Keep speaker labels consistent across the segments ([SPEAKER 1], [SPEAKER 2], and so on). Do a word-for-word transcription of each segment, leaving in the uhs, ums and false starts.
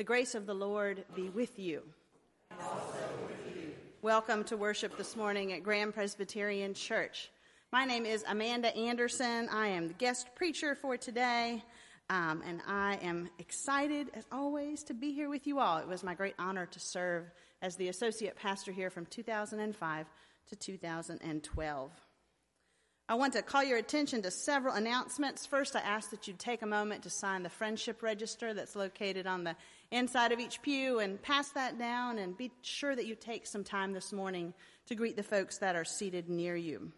[SPEAKER 1] The grace of the Lord be with you.
[SPEAKER 2] And also with you.
[SPEAKER 1] Welcome to worship this morning at Graham Presbyterian Church. My name is Amanda Anderson. I am the guest preacher for today, um, and I am excited, as always, to be here with you all. It was my great honor to serve as the associate pastor here from two thousand five to two thousand twelve. I want to call your attention to several announcements. First, I ask that you take a moment to sign the friendship register that's located on the inside of each pew and pass that down, and be sure that you take some time this morning to greet the folks that are seated near you.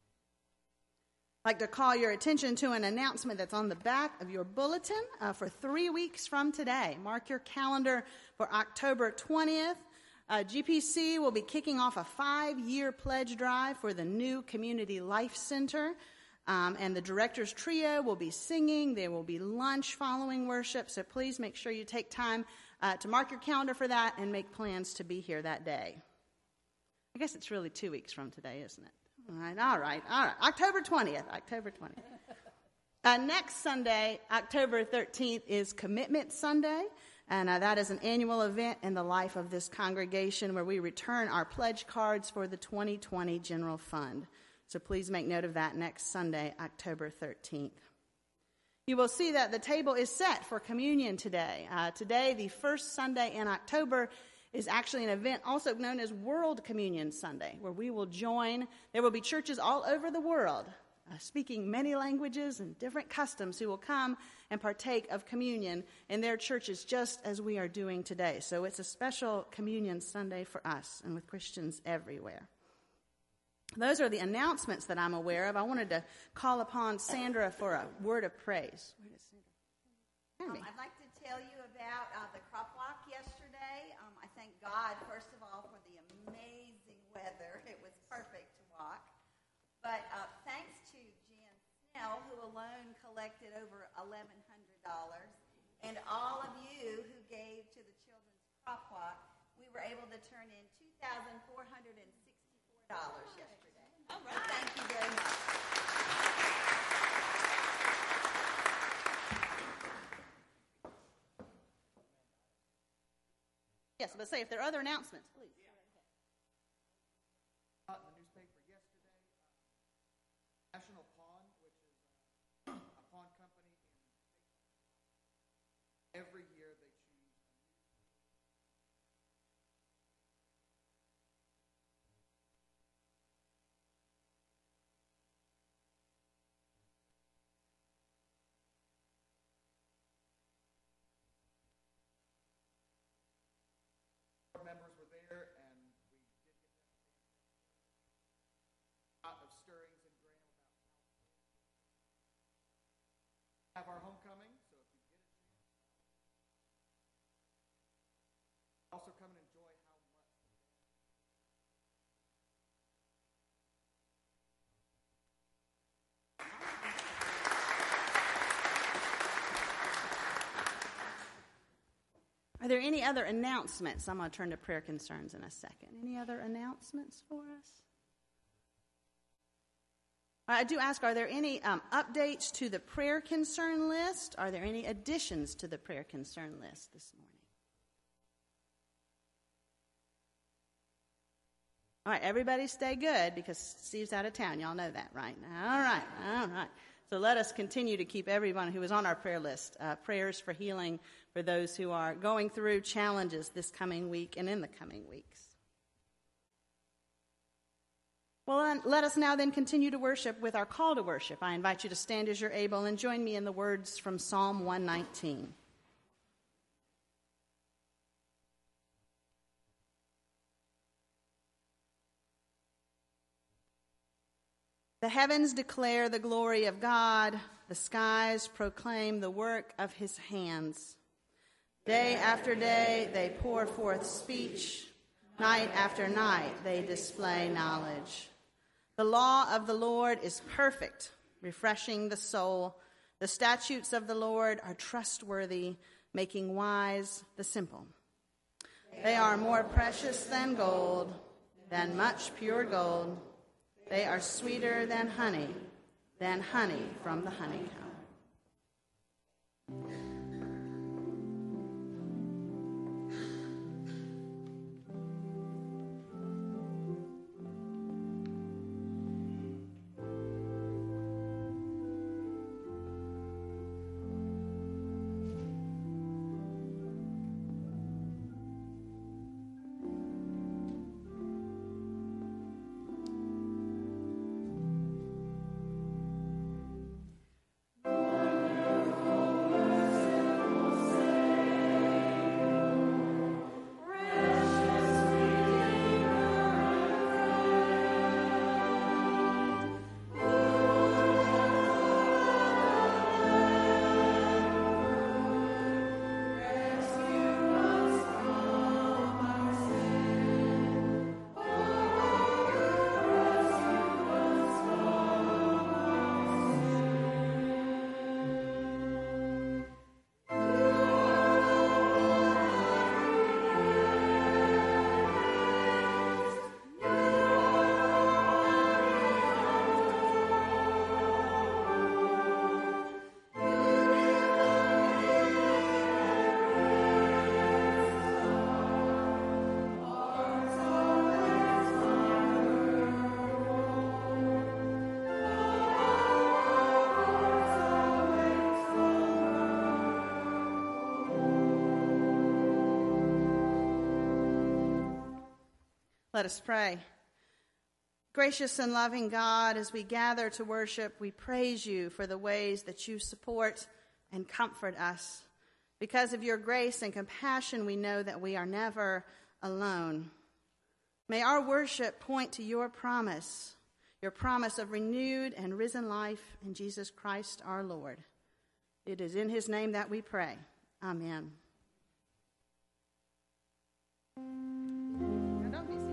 [SPEAKER 1] I'd like to call your attention to an announcement that's on the back of your bulletin uh, for three weeks from today. Mark your calendar for October twentieth. Uh, G P C will be kicking off a five-year pledge drive for the new Community Life Center, um, and the director's trio will be singing. There will be lunch following worship, so please make sure you take time uh, to mark your calendar for that and make plans to be here that day. I guess it's really two weeks from today, isn't it? All right, all right, all right. October twentieth, October twentieth. Uh, next Sunday, October thirteenth, is Commitment Sunday. And uh, that is an annual event in the life of this congregation where we return our pledge cards for the twenty twenty General Fund. So please make note of that next Sunday, October thirteenth. You will see that the table is set for communion today. Uh, today, the first Sunday in October, is actually an event also known as World Communion Sunday, where we will join. There will be churches all over the world Uh, speaking many languages and different customs who will come and partake of communion in their churches just as we are doing today. So it's a special Communion Sunday for us and with Christians everywhere. Those are the announcements that I'm aware of. I wanted to call upon Sandra for a word of praise. Where is Sandra?
[SPEAKER 3] Um, I'd like to tell you about uh, the crop walk yesterday. Um, I thank God, first of all, for the amazing weather. It was perfect to walk. But uh, thanks to Jan Snell, who alone collected over eleven hundred dollars, and all of you who gave to the Children's Crop Walk, we were able to turn in two thousand four hundred sixty-four dollars yesterday. All right. So thank you very much.
[SPEAKER 1] Yes, but say if there are other announcements, please.
[SPEAKER 4] National Pond, which is uh, a pond company in every year they choose a new members were there, and we did get them a lot of stirrings and Graham about have our homecoming, so if you get a chance, also come and enjoy how much.
[SPEAKER 1] Are there any other announcements? I'm going to turn to prayer concerns in a second. Any other announcements for us? I do ask, are there any um, updates to the prayer concern list? Are there any additions to the prayer concern list this morning? All right, everybody stay good because Steve's out of town. Y'all know that, right? All right, all right. So let us continue to keep everyone who is on our prayer list, uh, prayers for healing for those who are going through challenges this coming week and in the coming weeks. Well, then, let us now then continue to worship with our call to worship. I invite you to stand as you're able and join me in the words from Psalm one nineteen. The heavens declare the glory of God. The skies proclaim the work of his hands. Day after day they pour forth speech. Night after night they display knowledge. The law of the Lord is perfect, refreshing the soul. The statutes of the Lord are trustworthy, making wise the simple. They are more precious than gold, than much pure gold. They are sweeter than honey, than honey from the honeycomb. Let us pray. Gracious and loving God, as we gather to worship, we praise you for the ways that you support and comfort us. Because of your grace and compassion, we know that we are never alone. May our worship point to your promise, your promise of renewed and risen life in Jesus Christ our Lord. It is in his name that we pray. Amen. Now don't be seated.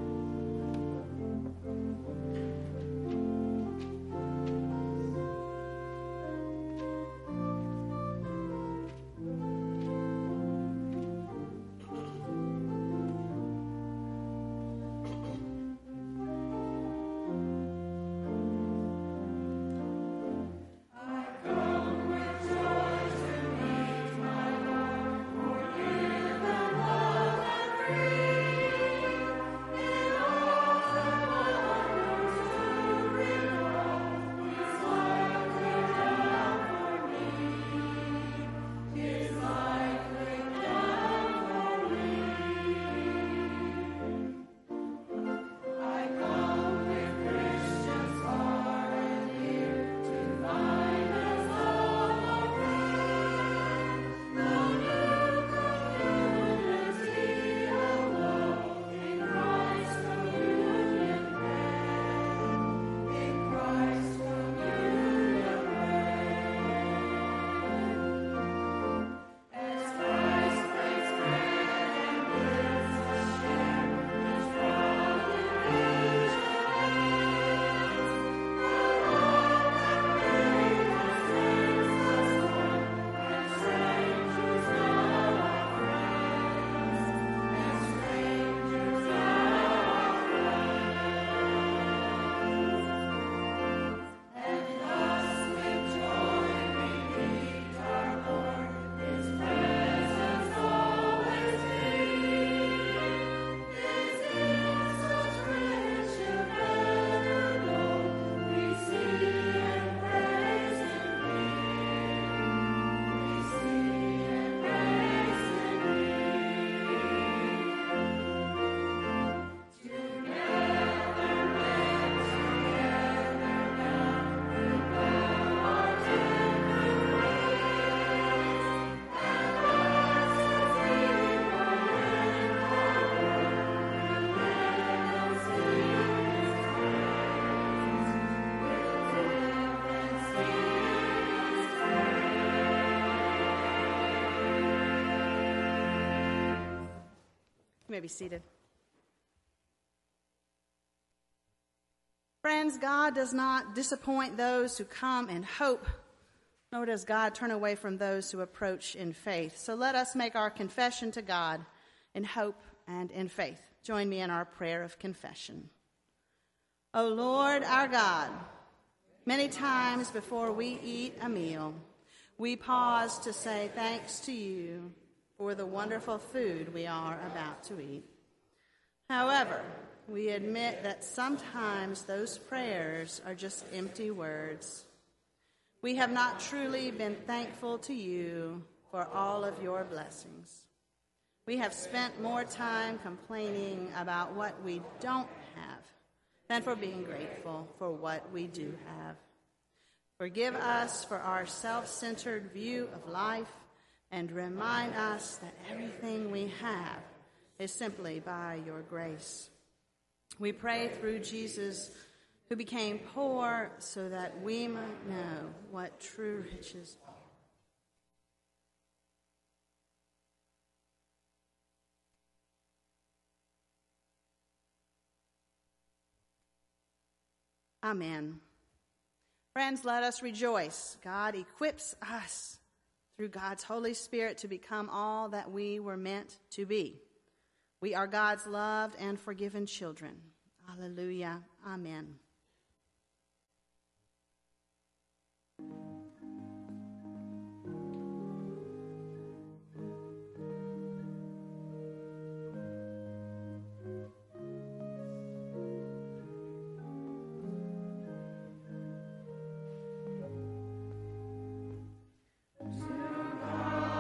[SPEAKER 1] You may be seated. Friends, God does not disappoint those who come in hope, nor does God turn away from those who approach in faith. So let us make our confession to God in hope and in faith. Join me in our prayer of confession. O Lord, our God, many times before we eat a meal, we pause to say thanks to you for the wonderful food we are about to eat. However, we admit that sometimes those prayers are just empty words. We have not truly been thankful to you for all of your blessings. We have spent more time complaining about what we don't have than for being grateful for what we do have. Forgive us for our self-centered view of life and remind us that everything we have is simply by your grace. We pray through Jesus, who became poor so that we might know what true riches are. Amen. Friends, let us rejoice. God equips us through God's Holy Spirit to become all that we were meant to be. We are God's loved and forgiven children. Hallelujah. Amen.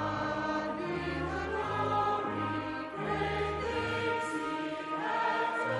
[SPEAKER 2] To God be the glory, great things he has done.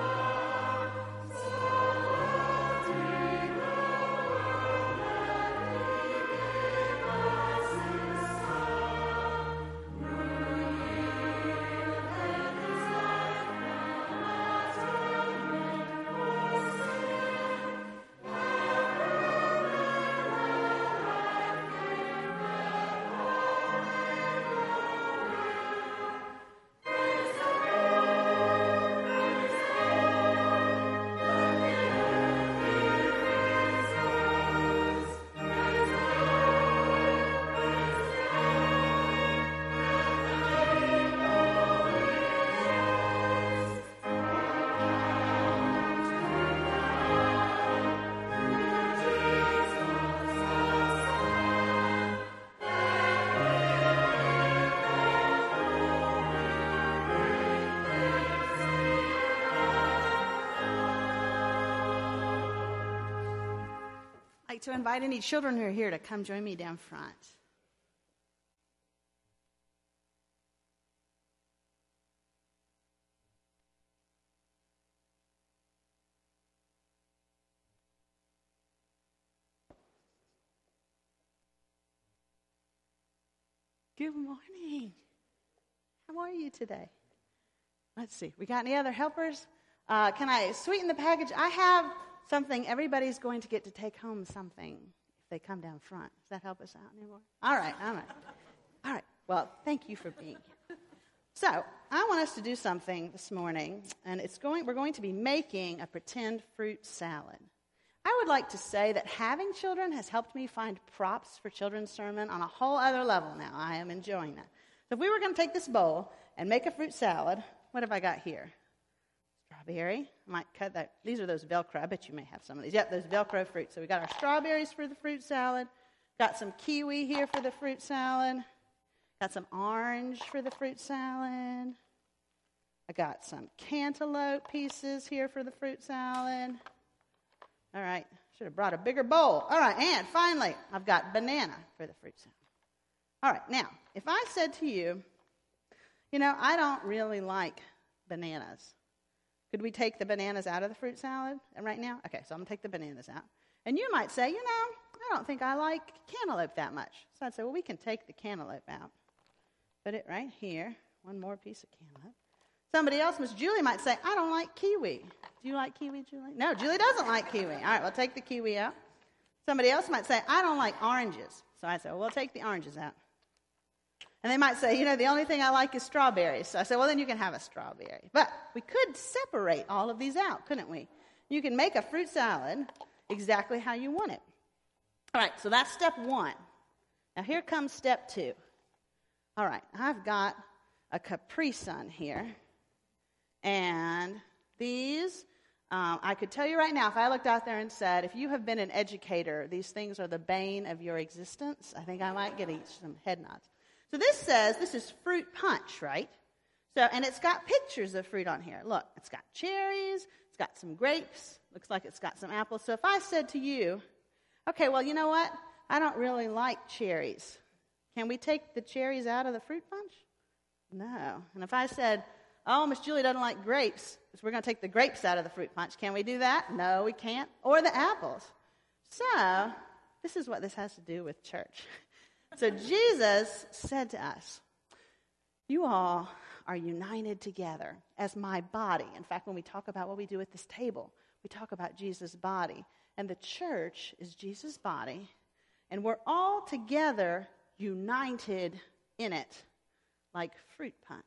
[SPEAKER 1] I'd like to invite any children who are here to come join me down front. Good morning. How are you today? Let's see. We got any other helpers? Uh, can I sweeten the package? I have something. Everybody's going to get to take home something if they come down front. Does that help us out anymore? All right. All right. All right. Well, thank you for being here. So I want us to do something this morning, and it's going. We're going to be making a pretend fruit salad. I would like to say that having children has helped me find props for children's sermon on a whole other level now. I am enjoying that. So if we were going to take this bowl and make a fruit salad, what have I got here? Strawberry. I might cut that. These are those Velcro. I bet you may have some of these. Yep, those Velcro fruits. So we got our strawberries for the fruit salad. Got some kiwi here for the fruit salad. Got some orange for the fruit salad. I got some cantaloupe pieces here for the fruit salad. All right, should have brought a bigger bowl. All right, and finally, I've got banana for the fruit salad. All right, now, if I said to you, you know, I don't really like bananas. Could we take the bananas out of the fruit salad right now? Okay, so I'm going to take the bananas out. And you might say, you know, I don't think I like cantaloupe that much. So I'd say, well, we can take the cantaloupe out. Put it right here. One more piece of cantaloupe. Somebody else, Miss Julie, might say, I don't like kiwi. Do you like kiwi, Julie? No, Julie doesn't like kiwi. All right, we'll take the kiwi out. Somebody else might say, I don't like oranges. So I say, well, we'll take the oranges out. And they might say, you know, the only thing I like is strawberries. So I say, well, then you can have a strawberry. But we could separate all of these out, couldn't we? You can make a fruit salad exactly how you want it. All right, so that's step one. Now here comes step two. All right, I've got a Capri Sun here. And these, um, I could tell you right now, if I looked out there and said, if you have been an educator, these things are the bane of your existence, I think I might get each some head nods. So this says, this is fruit punch, right? So, and it's got pictures of fruit on here. Look, it's got cherries, it's got some grapes, looks like it's got some apples. So if I said to you, okay, well, you know what? I don't really like cherries. Can we take the cherries out of the fruit punch? No. And if I said, oh, Miss Julie doesn't like grapes, so we're going to take the grapes out of the fruit punch. Can we do that? No, we can't. Or the apples. So, this is what this has to do with church. So Jesus said to us, you all are united together as my body. In fact, when we talk about what we do at this table, we talk about Jesus' body. And the church is Jesus' body. And we're all together united in it like fruit punch.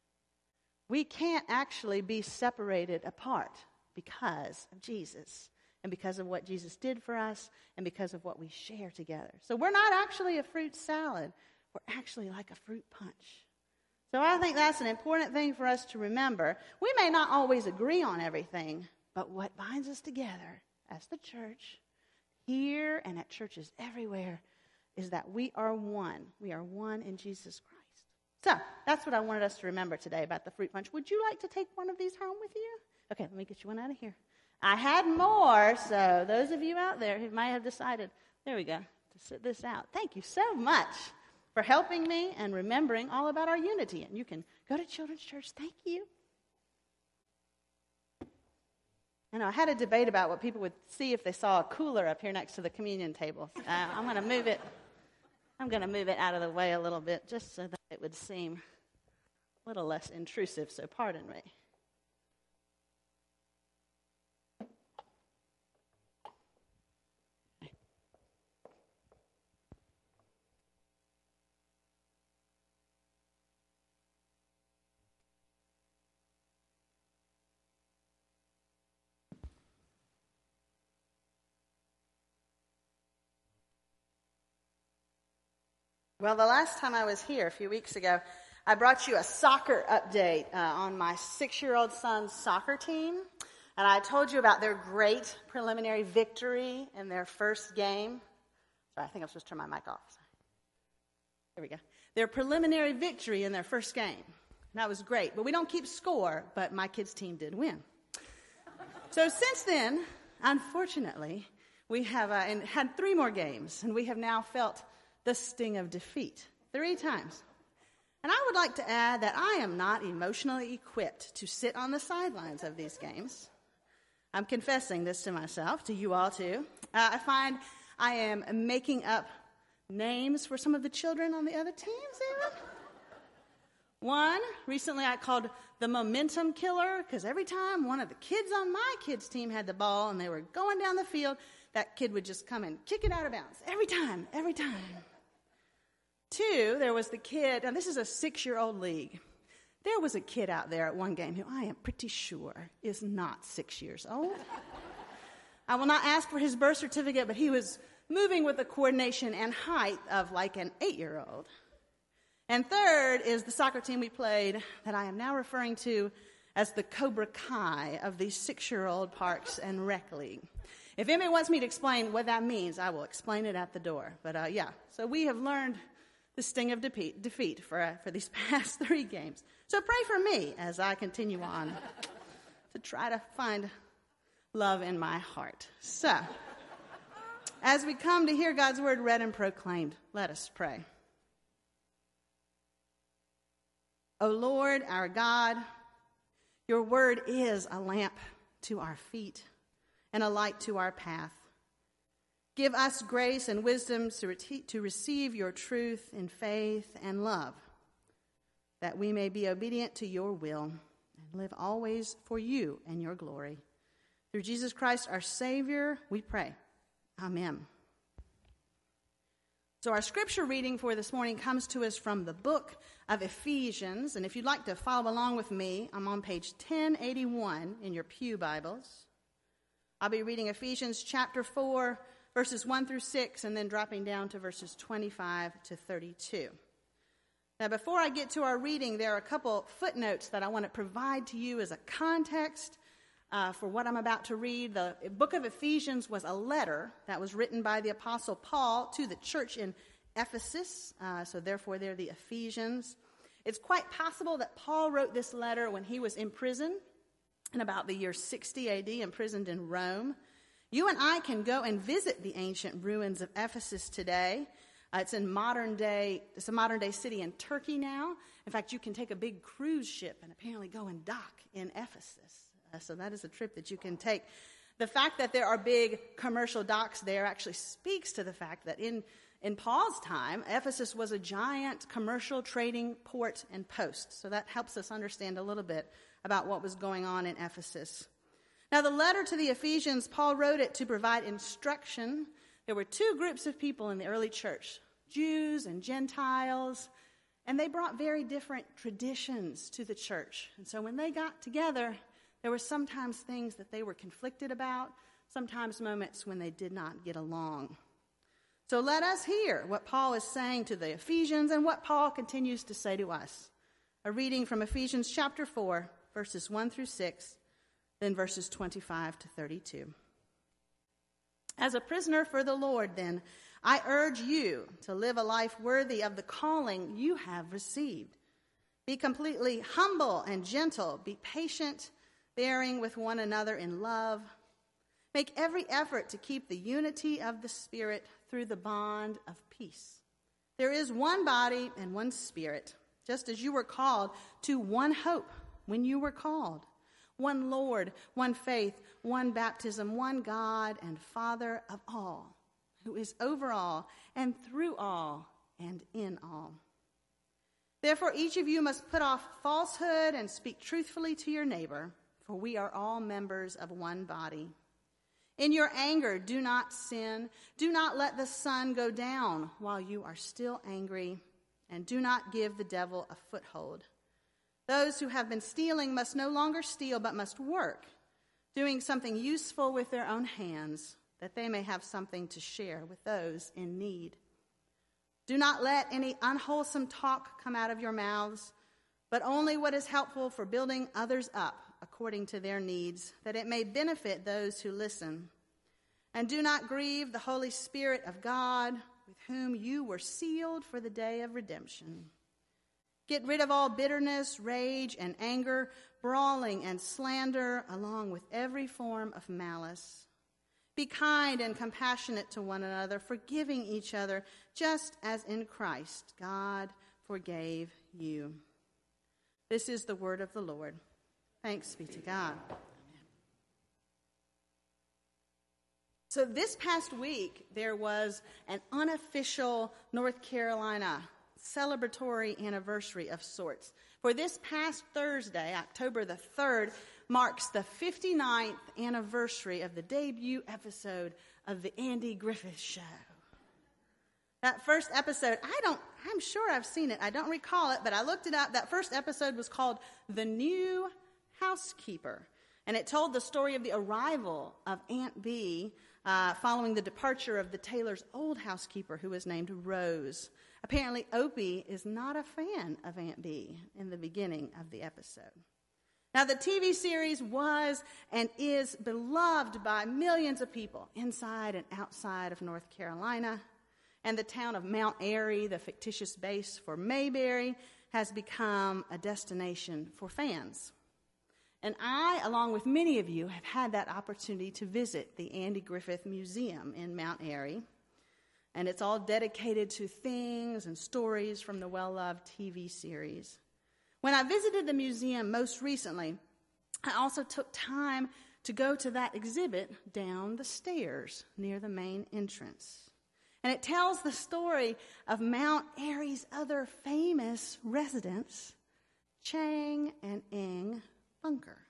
[SPEAKER 1] We can't actually be separated apart because of Jesus and because of what Jesus did for us and because of what we share together. So we're not actually a fruit salad. We're actually like a fruit punch. So I think that's an important thing for us to remember. We may not always agree on everything, but what binds us together as the church, here and at churches everywhere, is that we are one. We are one in Jesus Christ. So that's what I wanted us to remember today about the fruit punch. Would you like to take one of these home with you? Okay, let me get you one out of here. I had more, so those of you out there who might have decided, there we go, to sit this out. Thank you so much for helping me and remembering all about our unity. And you can go to Children's Church. Thank you. I know I had a debate about what people would see if they saw a cooler up here next to the communion table. Uh, I'm going to move it. I'm going to move it out of the way a little bit just so that it would seem a little less intrusive, so pardon me. Well, the last time I was here, a few weeks ago, I brought you a soccer update uh, on my six-year-old son's soccer team. And I told you about their great preliminary victory in their first game. Sorry, I think I'm supposed to turn my mic off. There we go. Their preliminary victory in their first game. And that was great. But we don't keep score, but my kids' team did win. So since then, unfortunately, We have uh, and had three more games, and we have now felt the sting of defeat three times. And I would like to add that I am not emotionally equipped to sit on the sidelines of these games. I'm confessing this to myself, to you all too. Uh, I find I am making up names for some of the children on the other teams even. One, recently I called the momentum killer, because every time one of the kids on my kids' team had the ball and they were going down the field, that kid would just come and kick it out of bounds. Every time, every time. Two, there was the kid, and this is a six-year-old league. There was a kid out there at one game who I am pretty sure is not six years old. I will not ask for his birth certificate, but he was moving with the coordination and height of like an eight-year-old. And third is the soccer team we played that I am now referring to as the Cobra Kai of the six-year-old Parks and Rec League. If anybody wants me to explain what that means, I will explain it at the door. But uh, yeah, so we have learned the sting of defeat, defeat for, uh, for these past three games. So pray for me as I continue on to try to find love in my heart. So, as we come to hear God's word read and proclaimed, let us pray. O Lord, our God, your word is a lamp to our feet and a light to our path. Give us grace and wisdom to, re- to receive your truth in faith and love, that we may be obedient to your will and live always for you and your glory. Through Jesus Christ, our Savior, we pray. Amen. So our scripture reading for this morning comes to us from the book of Ephesians. And if you'd like to follow along with me, I'm on page ten eighty-one in your pew Bibles. I'll be reading Ephesians chapter four, verses one through six, and then dropping down to verses twenty-five to thirty-two. Now, before I get to our reading, there are a couple footnotes that I want to provide to you as a context uh, for what I'm about to read. The book of Ephesians was a letter that was written by the Apostle Paul to the church in Ephesus, uh, so therefore they're the Ephesians. It's quite possible that Paul wrote this letter when he was in prison in about the year sixty A D, imprisoned in Rome. You and I can go and visit the ancient ruins of Ephesus today. Uh, it's in modern day, it's a modern day city in Turkey now. In fact, you can take a big cruise ship and apparently go and dock in Ephesus. Uh, so that is a trip that you can take. The fact that there are big commercial docks there actually speaks to the fact that in, in Paul's time, Ephesus was a giant commercial trading port and post. So that helps us understand a little bit about what was going on in Ephesus. Now, the letter to the Ephesians, Paul wrote it to provide instruction. There were two groups of people in the early church, Jews and Gentiles, and they brought very different traditions to the church. And so when they got together, there were sometimes things that they were conflicted about, sometimes moments when they did not get along. So let us hear what Paul is saying to the Ephesians and what Paul continues to say to us. A reading from Ephesians chapter four, verses one through six, then verses twenty-five to thirty-two. As a prisoner for the Lord, then, I urge you to live a life worthy of the calling you have received. Be completely humble and gentle. Be patient, bearing with one another in love. Make every effort to keep the unity of the Spirit through the bond of peace. There is one body and one Spirit, just as you were called to one hope when you were called. One Lord, one faith, one baptism, one God and Father of all, who is over all and through all and in all. Therefore, each of you must put off falsehood and speak truthfully to your neighbor, for we are all members of one body. In your anger, do not sin. Do not let the sun go down while you are still angry, and do not give the devil a foothold. Those who have been stealing must no longer steal, but must work, doing something useful with their own hands, that they may have something to share with those in need. Do not let any unwholesome talk come out of your mouths, but only what is helpful for building others up according to their needs, that it may benefit those who listen. And do not grieve the Holy Spirit of God, with whom you were sealed for the day of redemption. Get rid of all bitterness, rage, and anger, brawling and slander, along with every form of malice. Be kind and compassionate to one another, forgiving each other, just as in Christ God forgave you. This is the word of the Lord. Thanks be to God. So this past week, there was an unofficial North Carolina celebratory anniversary of sorts. For this past Thursday, October the third, marks the fifty-ninth anniversary of the debut episode of the Andy Griffith Show. That first episode, I don't, I'm sure I've seen it. I don't recall it, but I looked it up. That first episode was called The New Housekeeper, and it told the story of the arrival of Aunt Bee uh, following the departure of the Taylor's old housekeeper, who was named Rose. Apparently, Opie is not a fan of Aunt Bee in the beginning of the episode. Now, the T V series was and is beloved by millions of people inside and outside of North Carolina, and the town of Mount Airy, the fictitious base for Mayberry, has become a destination for fans. And I, along with many of you, have had that opportunity to visit the Andy Griffith Museum in Mount Airy. And it's all dedicated to things and stories from the well-loved T V series. When I visited the museum most recently, I also took time to go to that exhibit down the stairs near the main entrance. And it tells the story of Mount Airy's other famous residents, Chang and Eng Bunker.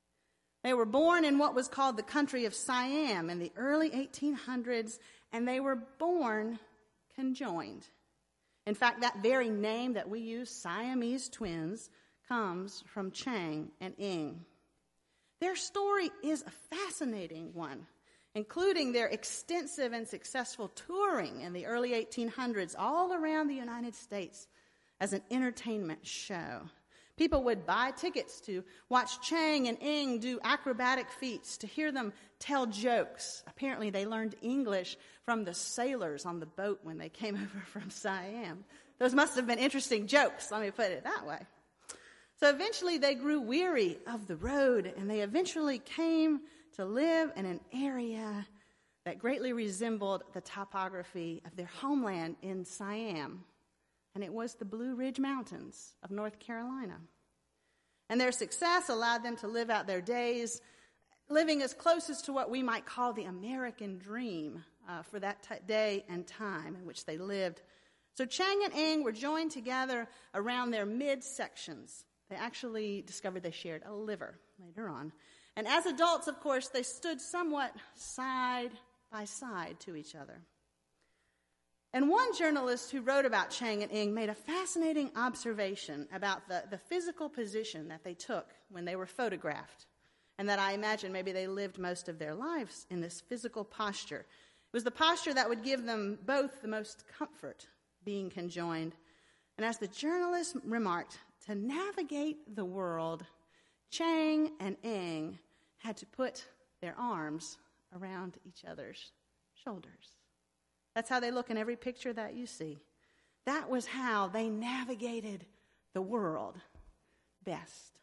[SPEAKER 1] They were born in what was called the country of Siam in the early eighteen hundreds, and they were born conjoined. In fact, that very name that we use, Siamese twins, comes from Chang and Eng. Their story is a fascinating one, including their extensive and successful touring in the early eighteen hundreds all around the United States as an entertainment show. People would buy tickets to watch Chang and Eng do acrobatic feats, to hear them tell jokes. Apparently, they learned English from the sailors on the boat when they came over from Siam. Those must have been interesting jokes, let me put it that way. So eventually, they grew weary of the road, and they eventually came to live in an area that greatly resembled the topography of their homeland in Siam. And it was the Blue Ridge Mountains of North Carolina. And their success allowed them to live out their days, living as closest to what we might call the American dream uh, for that t- day and time in which they lived. So Chang and Eng were joined together around their midsections. They actually discovered they shared a liver later on. And as adults, of course, they stood somewhat side by side to each other. And one journalist who wrote about Chang and Eng made a fascinating observation about the, the physical position that they took when they were photographed, and that I imagine maybe they lived most of their lives in this physical posture. It was the posture that would give them both the most comfort, being conjoined. And as the journalist remarked, to navigate the world, Chang and Eng had to put their arms around each other's shoulders. That's how they look in every picture that you see. That was how they navigated the world best.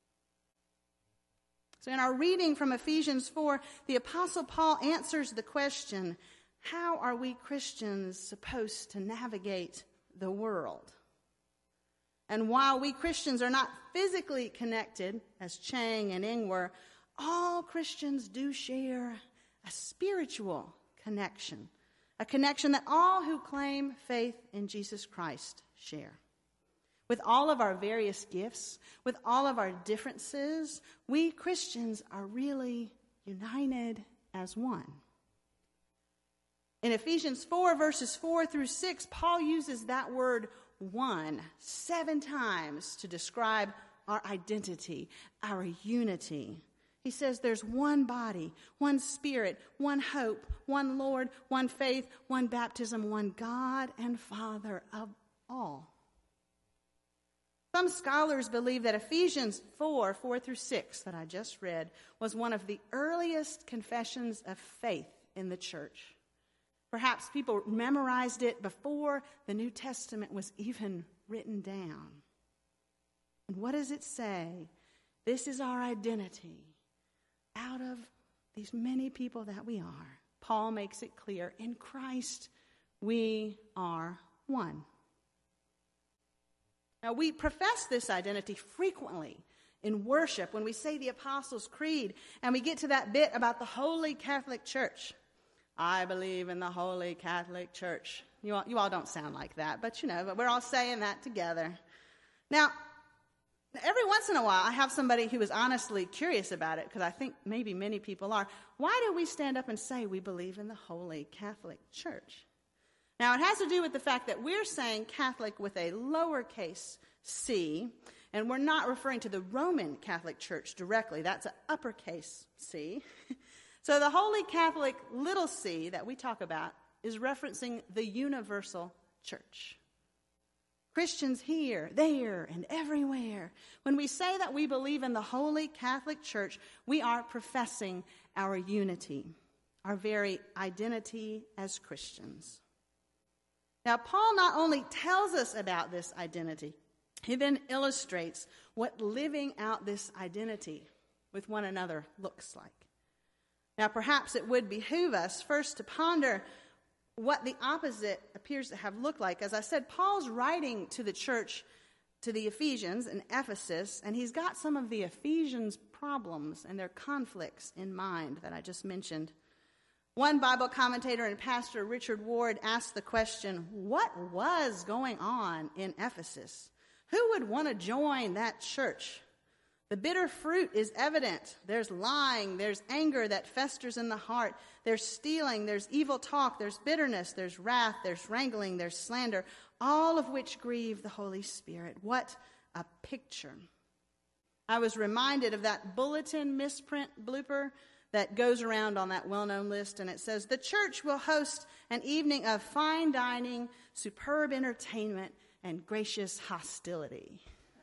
[SPEAKER 1] So in our reading from Ephesians four, the Apostle Paul answers the question, how are we Christians supposed to navigate the world? And while we Christians are not physically connected, as Chang and Eng were, all Christians do share a spiritual connection. A connection that all who claim faith in Jesus Christ share. With all of our various gifts, with all of our differences, we Christians are really united as one. In Ephesians four, verses four through six, Paul uses that word one seven times to describe our identity, our unity. He says there's one body, one spirit, one hope, one Lord, one faith, one baptism, one God and Father of all. Some scholars believe that Ephesians four, four through six that I just read was one of the earliest confessions of faith in the church. Perhaps people memorized it before the New Testament was even written down. And what does it say? This is our identity. Out of these many people that we are, Paul makes it clear, in Christ we are one. Now, we profess this identity frequently in worship when we say the Apostles' Creed and we get to that bit about the Holy Catholic Church. I believe in the Holy Catholic Church. You all, you all don't sound like that, but you know, but we're all saying that together. Now, every once in a while, I have somebody who is honestly curious about it, because I think maybe many people are. Why do we stand up and say we believe in the Holy Catholic Church? Now, it has to do with the fact that we're saying Catholic with a lowercase c, and we're not referring to the Roman Catholic Church directly. That's an uppercase C. So the Holy Catholic little c that we talk about is referencing the universal church. Christians here, there, and everywhere. When we say that we believe in the Holy Catholic Church, we are professing our unity, our very identity as Christians. Now, Paul not only tells us about this identity, he then illustrates what living out this identity with one another looks like. Now, perhaps it would behoove us first to ponder what the opposite appears to have looked like. As I said, Paul's writing to the church, to the Ephesians in Ephesus, and he's got some of the Ephesians' problems and their conflicts in mind that I just mentioned. One Bible commentator and pastor, Richard Ward, asked the question, what was going on in Ephesus? Who would want to join that church? The bitter fruit is evident. There's lying, there's anger that festers in the heart, there's stealing, there's evil talk, there's bitterness, there's wrath, there's wrangling, there's slander, all of which grieve the Holy Spirit. What a picture. I was reminded of that bulletin misprint blooper that goes around on that well-known list, and it says, the church will host an evening of fine dining, superb entertainment, and gracious hostility.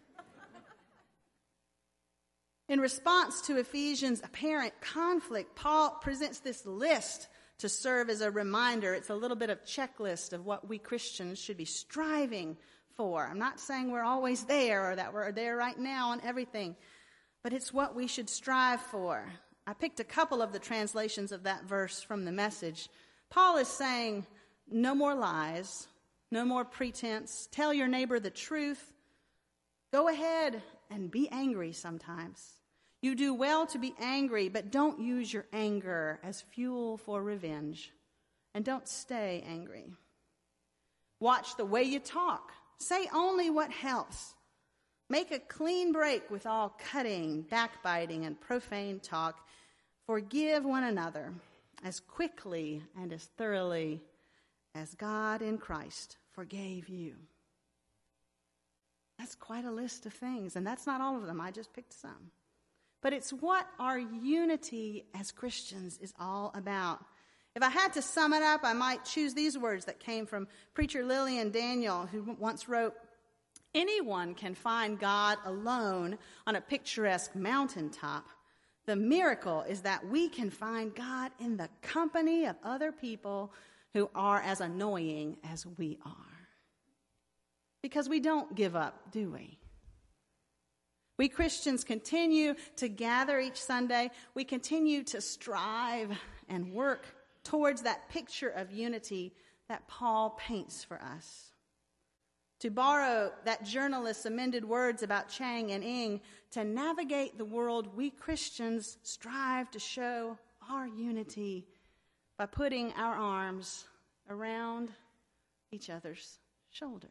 [SPEAKER 1] In response to Ephesians' apparent conflict, Paul presents this list to serve as a reminder. It's a little bit of checklist of what we Christians should be striving for. I'm not saying we're always there or that we're there right now on everything, but it's what we should strive for. I picked a couple of the translations of that verse from the Message. Paul is saying, no more lies, no more pretense. Tell your neighbor the truth. Go ahead and be angry sometimes. You do well to be angry, but don't use your anger as fuel for revenge. And don't stay angry. Watch the way you talk. Say only what helps. Make a clean break with all cutting, backbiting, and profane talk. Forgive one another as quickly and as thoroughly as God in Christ forgave you. That's quite a list of things, and that's not all of them. I just picked some. But it's what our unity as Christians is all about. If I had to sum it up, I might choose these words that came from preacher Lillian Daniel, who once wrote, anyone can find God alone on a picturesque mountaintop. The miracle is that we can find God in the company of other people who are as annoying as we are. Because we don't give up, do we? We Christians continue to gather each Sunday. We continue to strive and work towards that picture of unity that Paul paints for us. To borrow that journalist's amended words about Chang and Ing, to navigate the world, we Christians strive to show our unity by putting our arms around each other's shoulders.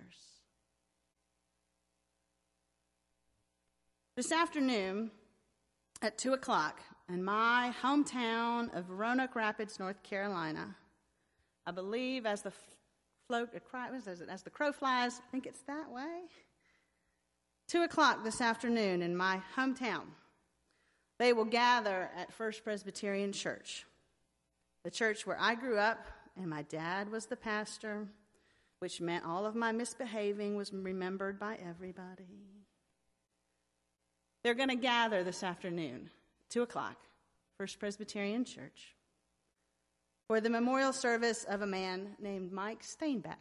[SPEAKER 1] This afternoon at two o'clock in my hometown of Roanoke Rapids, North Carolina, I believe as the float, as the crow flies, I think it's that way. Two o'clock this afternoon in my hometown, they will gather at First Presbyterian Church, the church where I grew up, and my dad was the pastor, which meant all of my misbehaving was remembered by everybody. They're going to gather this afternoon, two o'clock, First Presbyterian Church, for the memorial service of a man named Mike Steinbach.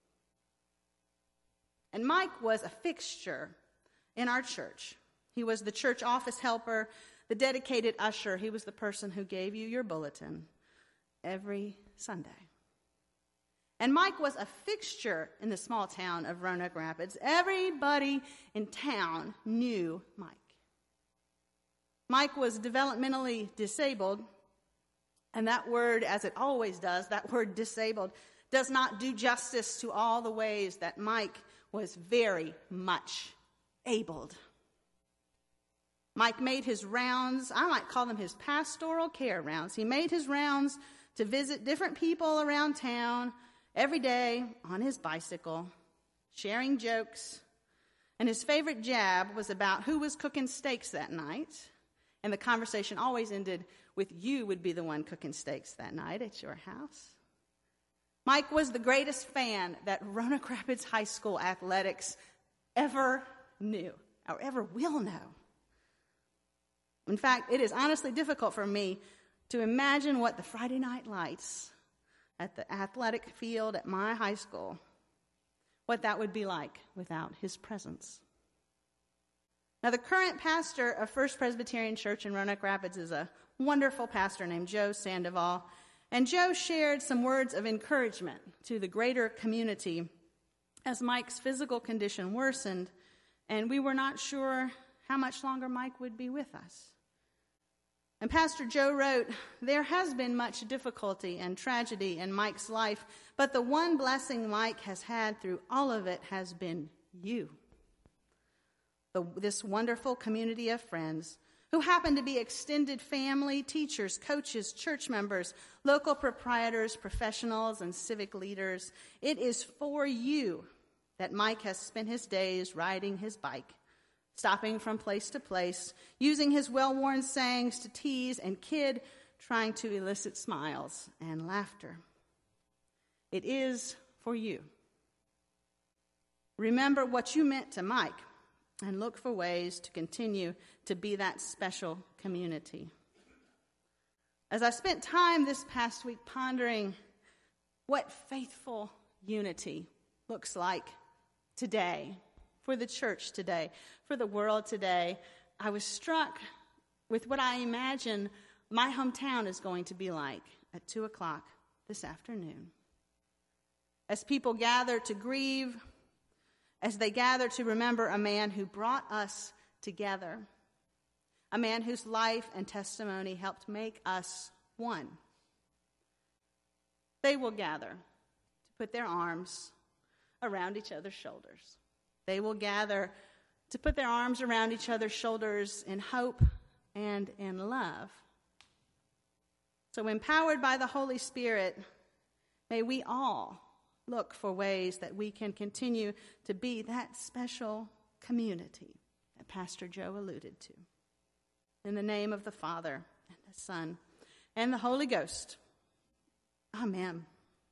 [SPEAKER 1] And Mike was a fixture in our church. He was the church office helper, the dedicated usher. He was the person who gave you your bulletin. every Sunday. And Mike was a fixture in the small town of Roanoke Rapids. Everybody in town knew Mike. Mike was developmentally disabled, and that word, as it always does, that word disabled, does not do justice to all the ways that Mike was very much abled. Mike made his rounds, I might call them his pastoral care rounds. He made his rounds to visit different people around town every day on his bicycle, sharing jokes. And his favorite jab was about who was cooking steaks that night. And the conversation always ended with you would be the one cooking steaks that night at your house. Mike was the greatest fan that Roanoke Rapids High School athletics ever knew, or ever will know. In fact, it is honestly difficult for me to imagine what the Friday night lights at the athletic field at my high school, what that would be like without his presence. Now, the current pastor of First Presbyterian Church in Roanoke Rapids is a wonderful pastor named Joe Sandoval. And Joe shared some words of encouragement to the greater community as Mike's physical condition worsened, and we were not sure how much longer Mike would be with us. And Pastor Joe wrote, "There has been much difficulty and tragedy in Mike's life, but the one blessing Mike has had through all of it has been you. The, this wonderful community of friends who happen to be extended family, teachers, coaches, church members, local proprietors, professionals, and civic leaders. It is for you that Mike has spent his days riding his bike, stopping from place to place, using his well-worn sayings to tease and kid, trying to elicit smiles and laughter. It is for you. Remember what you meant to Mike and look for ways to continue to be that special community." As I spent time this past week pondering what faithful unity looks like today, for the church today, for the world today, I was struck with what I imagine my hometown is going to be like at two o'clock this afternoon. As people gather to grieve, as they gather to remember a man who brought us together, a man whose life and testimony helped make us one. They will gather to put their arms around each other's shoulders. They will gather to put their arms around each other's shoulders in hope and in love. So, empowered by the Holy Spirit, may we all look for ways that we can continue to be that special community that Pastor Joe alluded to. In the name of the Father, and the Son, and the Holy Ghost. Amen.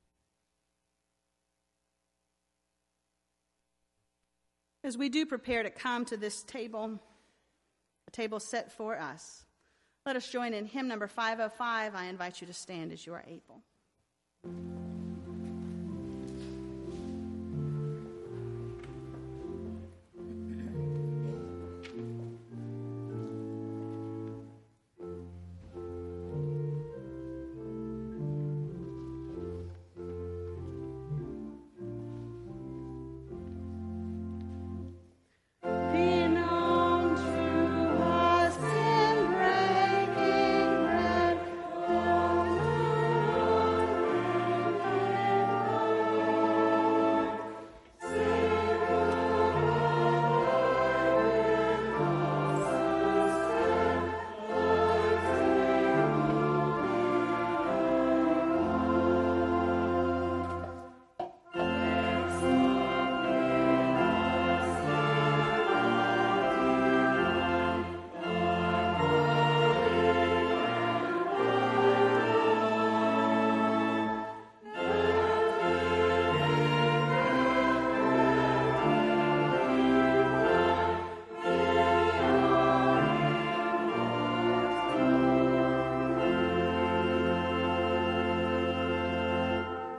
[SPEAKER 1] As we do prepare to come to this table, a table set for us, let us join in hymn number five oh five. I invite you to stand as you are able.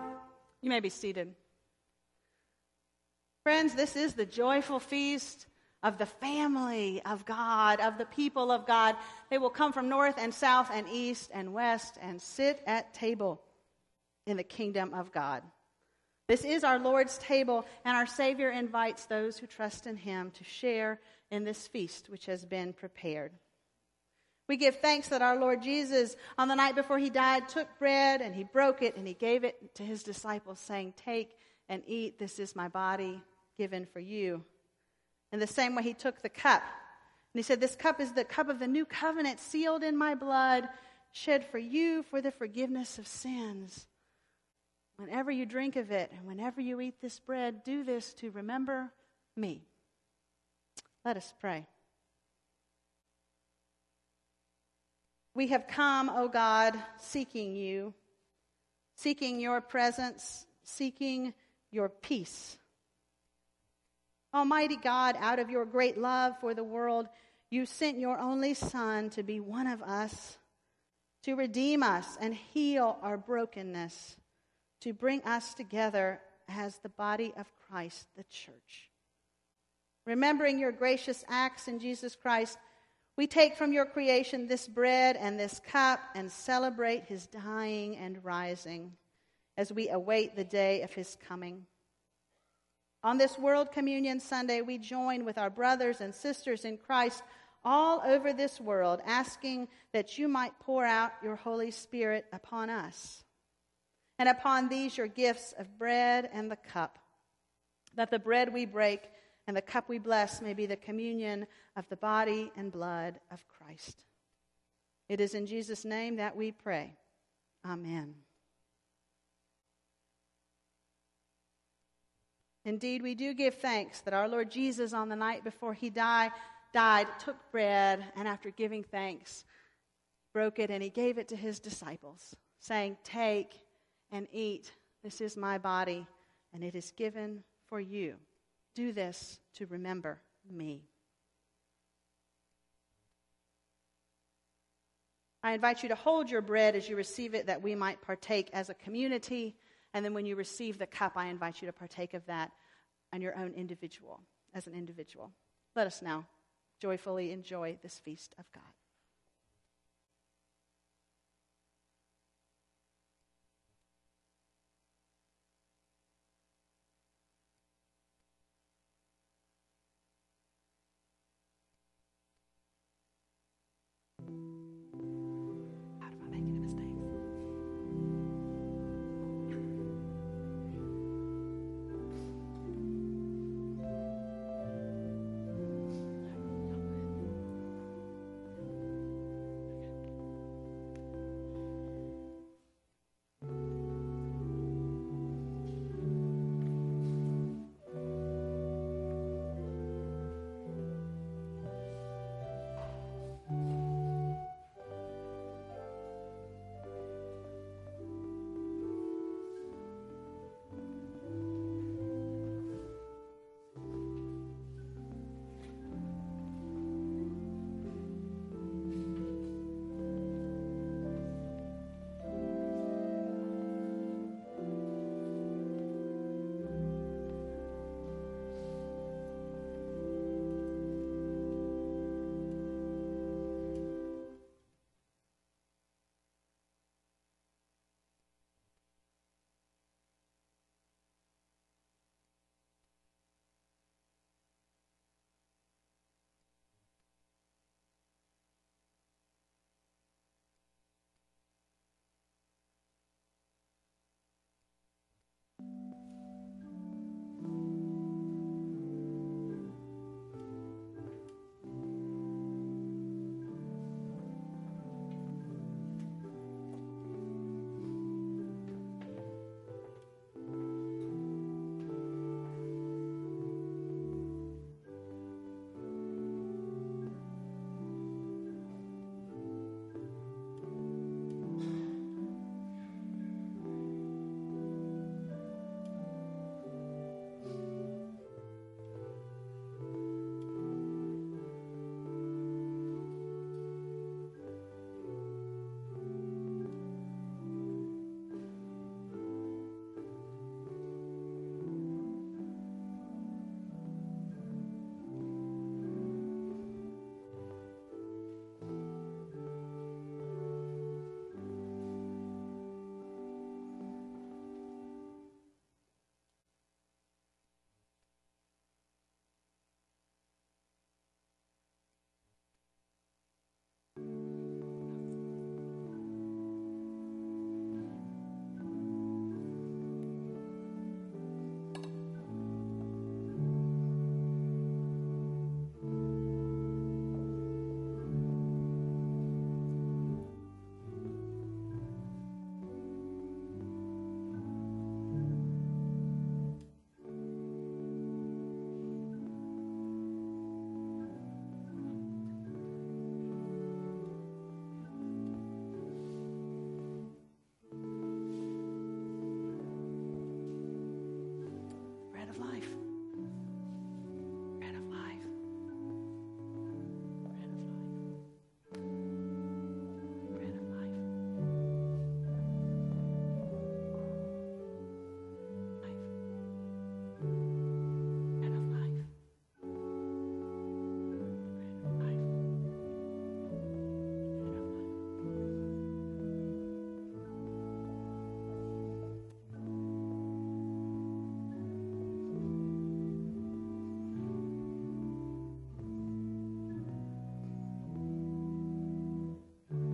[SPEAKER 1] You may be seated. Friends, this is the joyful feast of the family of God, of the people of God. They will come from north and south and east and west and sit at table in the kingdom of God. This is our Lord's table, and our Savior invites those who trust in him to share in this feast which has been prepared. We give thanks that our Lord Jesus, on the night before he died, took bread and he broke it and he gave it to his disciples, saying, "Take and eat, this is my body given for you." In the same way, he took the cup and he said, "This cup is the cup of the new covenant, sealed in my blood, shed for you for the forgiveness of sins. Whenever you drink of it and whenever you eat this bread, do this to remember me." Let us pray. We have come, O God, seeking you, seeking your presence, seeking your peace. Almighty God, out of your great love for the world, you sent your only Son to be one of us, to redeem us and heal our brokenness, to bring us together as the body of Christ, the church. Remembering your gracious acts in Jesus Christ, we take from your creation this bread and this cup and celebrate his dying and rising as we await the day of his coming. On this World Communion Sunday, we join with our brothers and sisters in Christ all over this world, asking that you might pour out your Holy Spirit upon us, and upon these your gifts of bread and the cup, that the bread we break and the cup we bless may be the communion of the body and blood of Christ. It is in Jesus' name that we pray. Amen. Indeed, we do give thanks that our Lord Jesus, on the night before he died, died, took bread, and after giving thanks, broke it, and he gave it to his disciples, saying, "Take and eat. This is my body, and it is given for you. Do this to remember me." I invite you to hold your bread as you receive it, that we might partake as a community. And then when you receive the cup, I invite you to partake of that on your own individual, as an individual. Let us now joyfully enjoy this feast of God. How do I make any mistakes?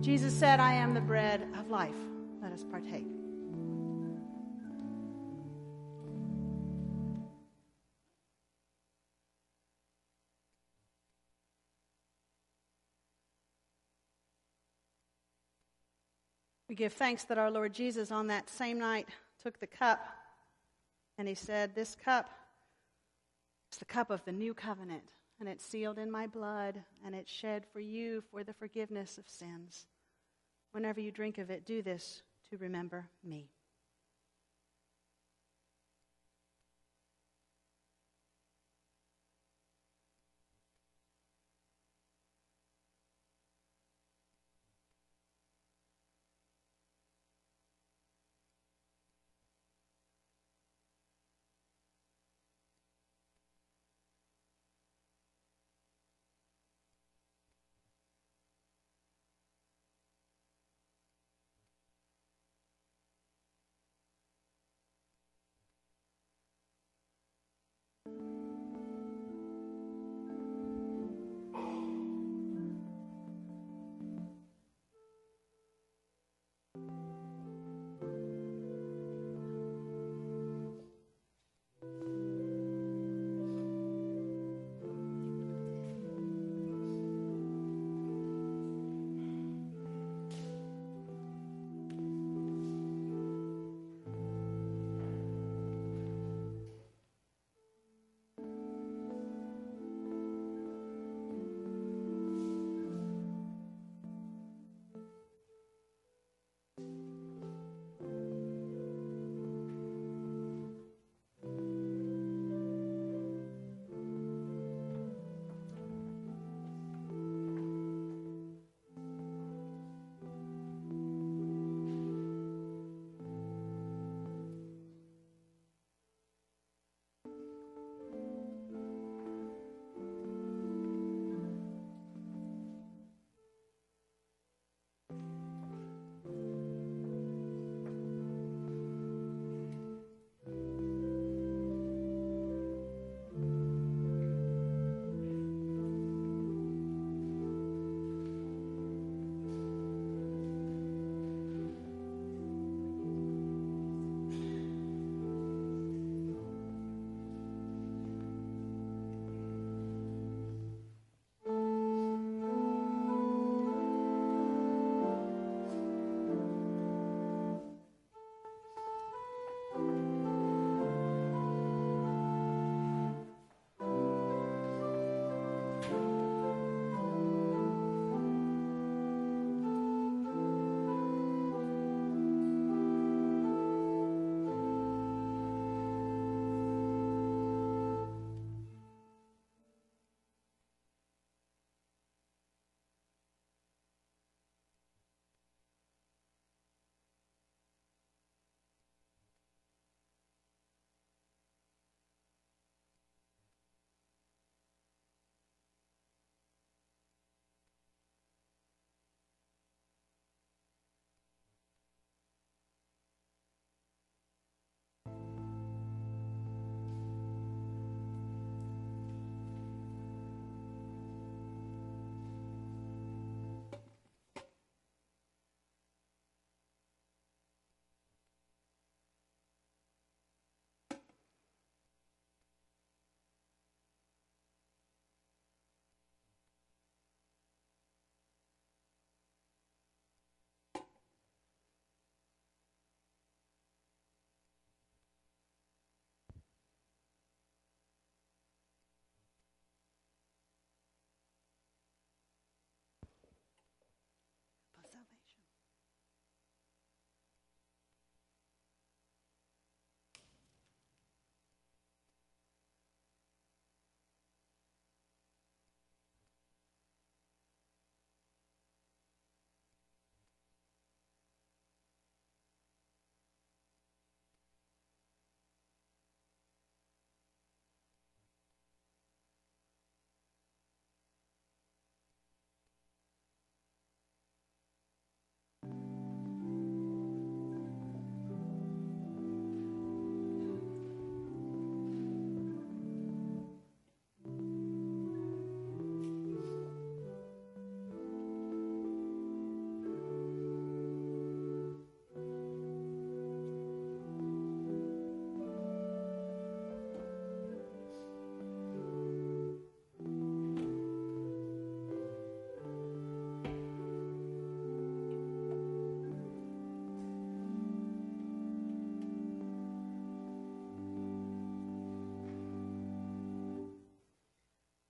[SPEAKER 1] Jesus said, I am the bread of life. Let us partake. We give thanks that our Lord Jesus on that same night took the cup and he said, this cup is the cup of the new covenant, and it's sealed in my blood, and it's shed for you for the forgiveness of sins. Whenever you drink of it, do this to remember me.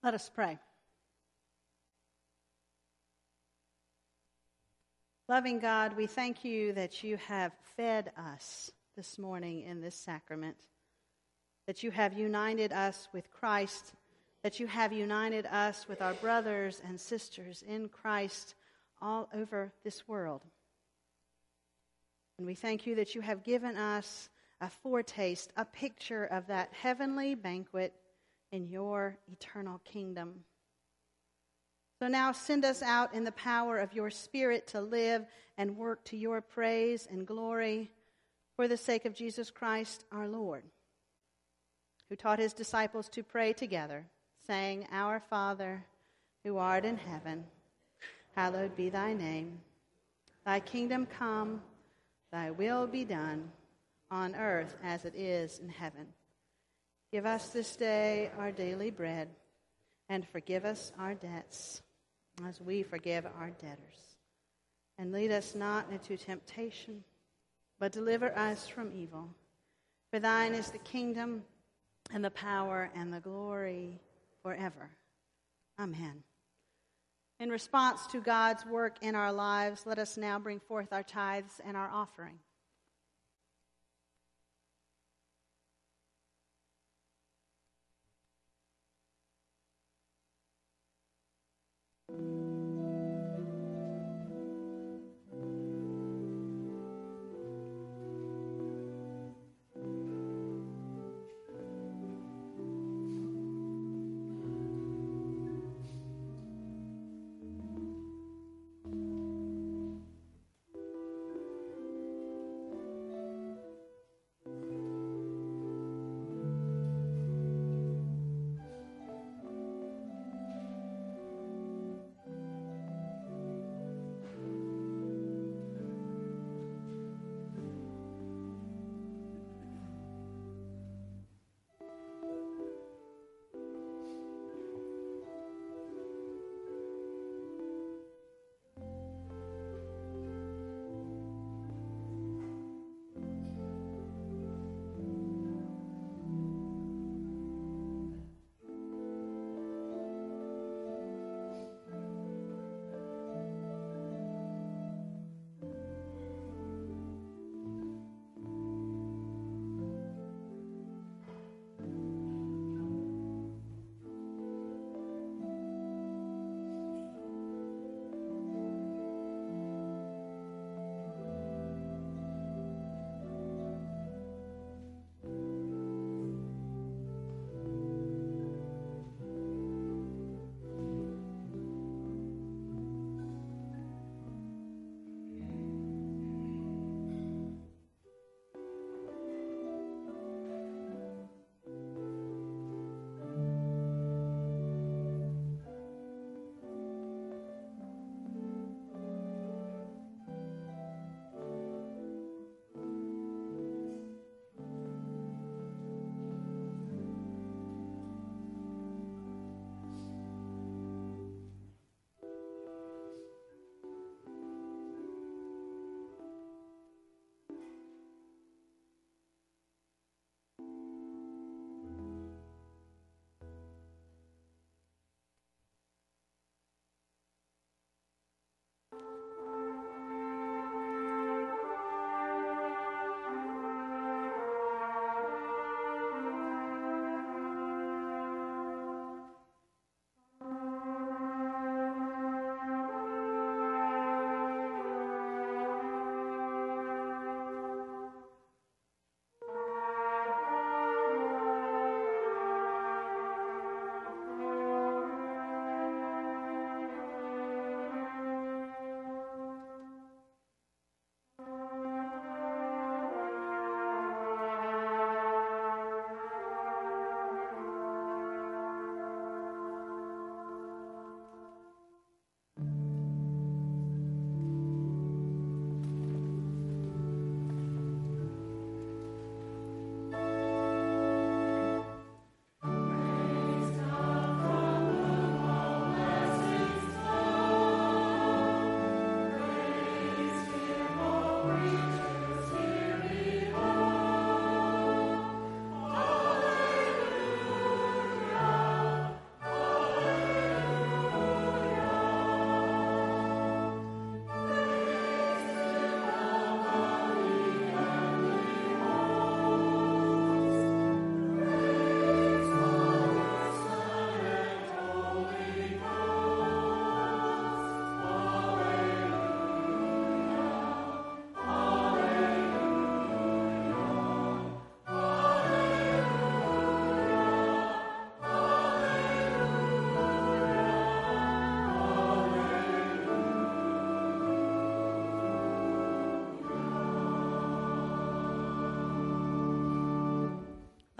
[SPEAKER 1] Let us pray. Loving God, we thank you that you have fed us this morning in this sacrament, that you have united us with Christ, that you have united us with our brothers and sisters in Christ all over this world. And we thank you that you have given us a foretaste, a picture of that heavenly banquet in your eternal kingdom. So now send us out in the power of your Spirit to live and work to your praise and glory for the sake of Jesus Christ our Lord, who taught his disciples to pray together, saying, Our Father, who art in heaven, hallowed be thy name. Thy kingdom come, thy will be done, on earth as it is in heaven. Give us this day our daily bread, and forgive us our debts, as we forgive our debtors. And lead us not into temptation, but deliver us from evil. For thine is the kingdom, and the power, and the glory forever. Amen. In response to God's work in our lives, let us now bring forth our tithes and our offering.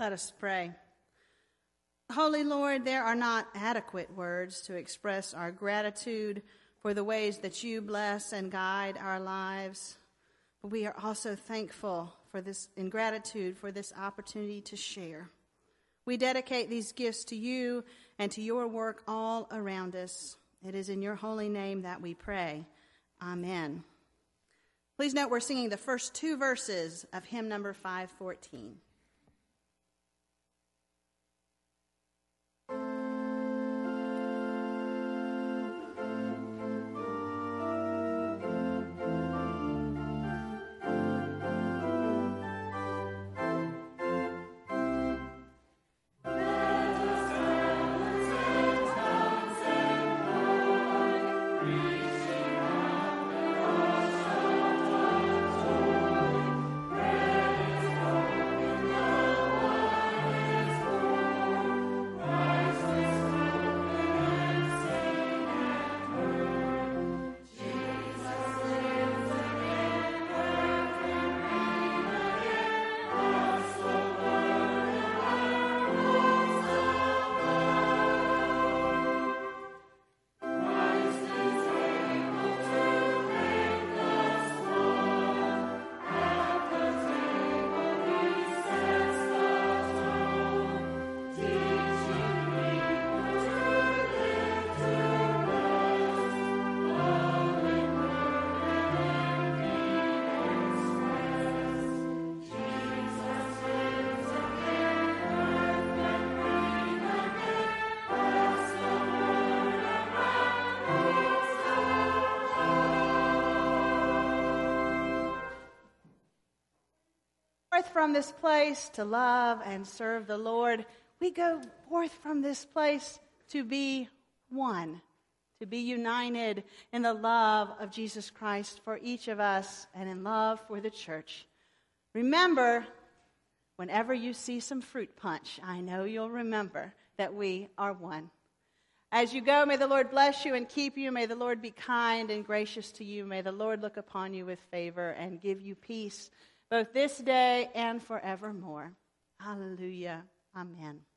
[SPEAKER 1] Let us pray. Holy Lord, there are not adequate words to express our gratitude for the ways that you bless and guide our lives. But we are also thankful for this, in gratitude for this opportunity to share. We dedicate these gifts to you and to your work all around us. It is in your holy name that we pray. Amen. Please note we're singing the first two verses of hymn number five fourteen. From this place to love and serve the Lord, we go forth from this place to be one, to be united in the love of Jesus Christ for each of us and in love for the church. Remember, whenever you see some fruit punch, I know you'll remember that we are one. As you go, may the Lord bless you and keep you. May the Lord be kind and gracious to you. May the Lord look upon you with favor and give you peace both this day and forevermore. Hallelujah. Amen.